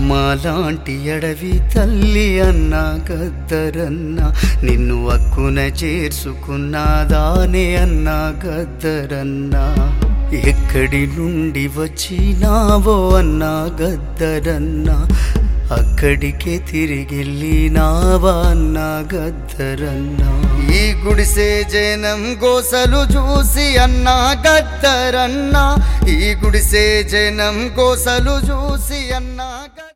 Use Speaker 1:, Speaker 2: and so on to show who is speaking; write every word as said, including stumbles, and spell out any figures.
Speaker 1: మాలాంటి అడవి తల్లి అన్న గద్దరన్న నిన్ను అక్కున చేర్చుకున్నాదానే అన్న గద్దరన్న ఎక్కడి నుండి వచ్చినావో అన్న గద్దరన్న అక్కడికే తిరిగిల్లినావా అన్న గద్దరన్న ఈ గుడిసే జనం గోసలు చూసి అన్న గద్దరన్న ఈ గుడిసే జనం గోసలు చూసి అన్న